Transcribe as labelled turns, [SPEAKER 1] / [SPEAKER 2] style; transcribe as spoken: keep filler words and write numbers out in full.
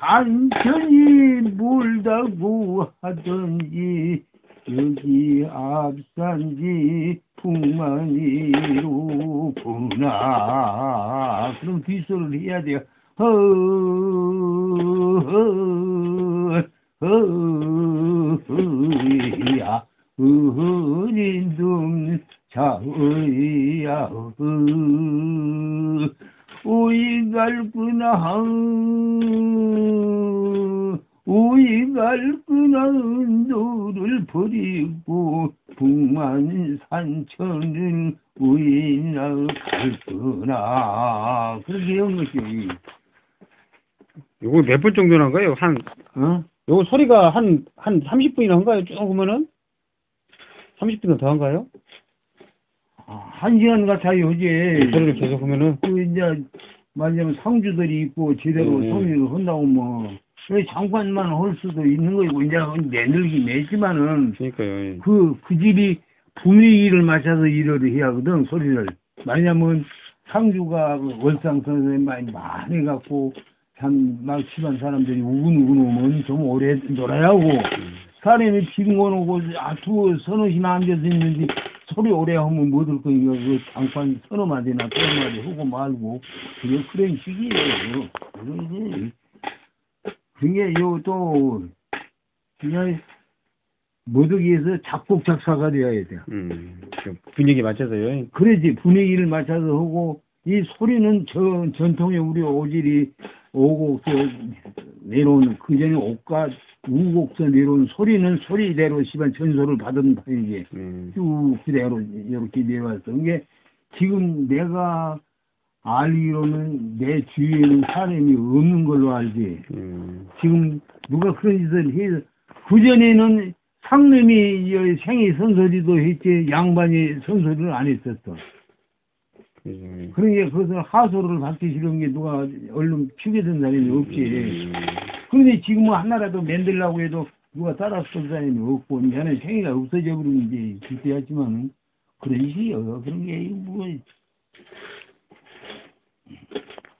[SPEAKER 1] 안전이 멀다고 하던지 여기 앞산지 풍만이로구나. 그럼 뒷소리를 해야 돼요. 허, 허, 허야 어린 둥 자의야 오이갈구나 오이갈구나 너를 버리고 북만산천을 우이나 갈구나. 그렇게 한 것이.
[SPEAKER 2] 요거 몇 분 정도 나가요? 한, 어? 요거 소리가 한, 한 삼십 분이나 한가요? 쭉 보면은? 삼십 분이나 더 한가요?
[SPEAKER 1] 한 시간 같아요, 이제.
[SPEAKER 2] 소리를 계속 하면은?
[SPEAKER 1] 그, 이제, 말하자면 상주들이 있고, 제대로
[SPEAKER 2] 네.
[SPEAKER 1] 성의를 한다고 뭐, 잠깐만 할 수도 있는 거고, 이제 내늘긴 했지만은,
[SPEAKER 2] 그러니까요.
[SPEAKER 1] 그, 그 집이 분위기를 맞춰서 일을 해야 하거든, 소리를. 왜냐면, 상주가 월상 선생님 많이 많이 갖고, 참, 막 집안 사람들이 우근우근 오면 좀 오래 놀아야 하고, 사람이 빈곤 오고, 아, 두 서너 시나 앉아서 있는데, 소리 오래 하면 뭐 들 거니까, 그 잠깐 서너 마디나 서너 마디 하고 말고, 그게 그런 식이에요. 그러지. 그게 요 또, 그냥, 모두기에서 작곡 작사가 되어야 돼.
[SPEAKER 2] 음, 분위기 맞춰서요.
[SPEAKER 1] 그래지, 분위기를 맞춰서 하고, 이 소리는 전, 전통의 우리 오질이 오곡, 저, 내려온, 그 전에 옥가, 우곡서 내려온 소리는 소리대로 시반 전소를 받은 이게
[SPEAKER 2] 음.
[SPEAKER 1] 쭉 그대로 이렇게 내려왔어. 이게 지금 내가 알기로는 내 주위에는 사람이 없는 걸로 알지.
[SPEAKER 2] 음.
[SPEAKER 1] 지금 누가 그런 짓을 해서, 그전에는 상놈이 생이 선소리도 했지, 양반이 선소리를 안 했었어.
[SPEAKER 2] 음.
[SPEAKER 1] 그러니까 그것을 하소를 받기 싫은 게 누가 얼른 피게 된 사람이 없지.
[SPEAKER 2] 음.
[SPEAKER 1] 그런데 지금은 하나라도 만들려고 해도 누가 따라서 쏠 사람이 없고, 이제는 생이가 없어져 버리는지 그때였지만은, 그런 식이요. 그런 게, 뭐,